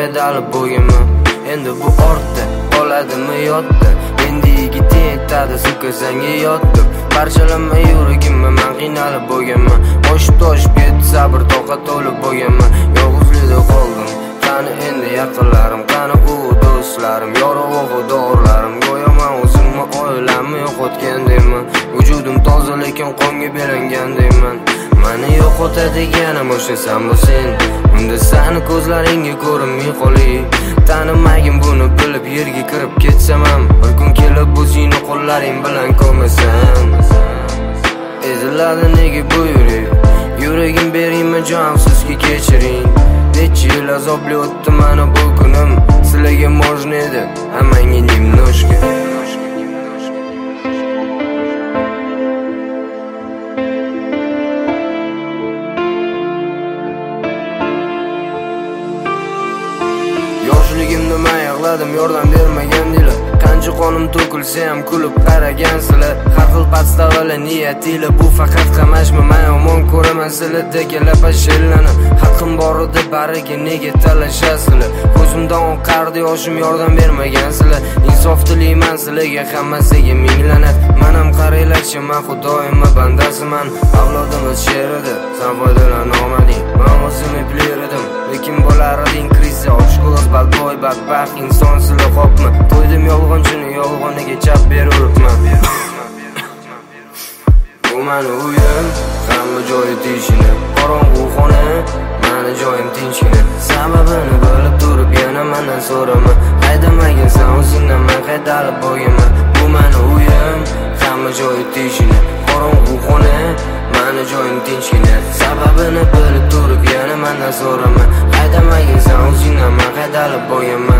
qaydalib bo'yinman. Endi bu ortda qoladimi yodda, endi yigit yetadi suka senga yotdim. Parchalanma yuragimni, men qiynalib bo'lganman. Toshib ketdi sabr toqat to'lib bo'lganman. Yolg'izlikda qoldim, qani endi yaqinlarim, qani u do'stlarim, yorug'i xudolarım. Go'yo men o'zimni oilamni yo'qotgandayman. Vujudim toza lekin qonga belangandayman. Meni yo'qotadiganim o'sha sen bu sen. Unda seni ko'zlaringga ko'rinmay qolay. Tanimagin buni bilib yerga kirib ketsam ham, bir kun kelib bu seni qo'llaring bilan ko'masam. Eziladi nega bu yurak? Yuragim beraymi jon sizga kechiring. Necha yil azobli o'tdi mana bu kunim. Sizlarga можно edi, hammanga немножко. Yoshligimda men yig'ladim, yordam bermagan dilar. Qancha qonim to'kilsa ham kulib qaragansizlar. Har xil podstavali niyatinglar, bu faqat qamashma. Men yomon ko'raman sizlardagi lapashillarni. Haqqim bor edi bariga nega talashasizlar? Ko'zimdan oqardi yoshim, yordam bermagansizlar. Insof tilayman sizlarga, hammasiga ming la'nat. Men ham qaranglarchi, men xudoyimga bandasiman. Avlodimiz sheridi, sen foydalan olmading. Men o'zimni bilar edim, lekin bo'lar eding kriz oshko'z, badbo'y, badbaxt inson sizlar qopmi? To'ydim yolg'onchini yolg'oniga chap beruribman. Bu meni uyim, hamma joyi tinchini. Qorong'u xona, meni joyim tinchini. Sababini bilib turib yana mendan so'rama. Haydamagin sen o'zingdan, men qaydalib bo'lganman. Bu meni uyim, hamma joyi tinchini. Qorong'u xona, meni joyim tinchini. Sababini bilib turib yana mendan so'rama. Haydamagin sen o'zingdan, men qaydalib bo'lganman.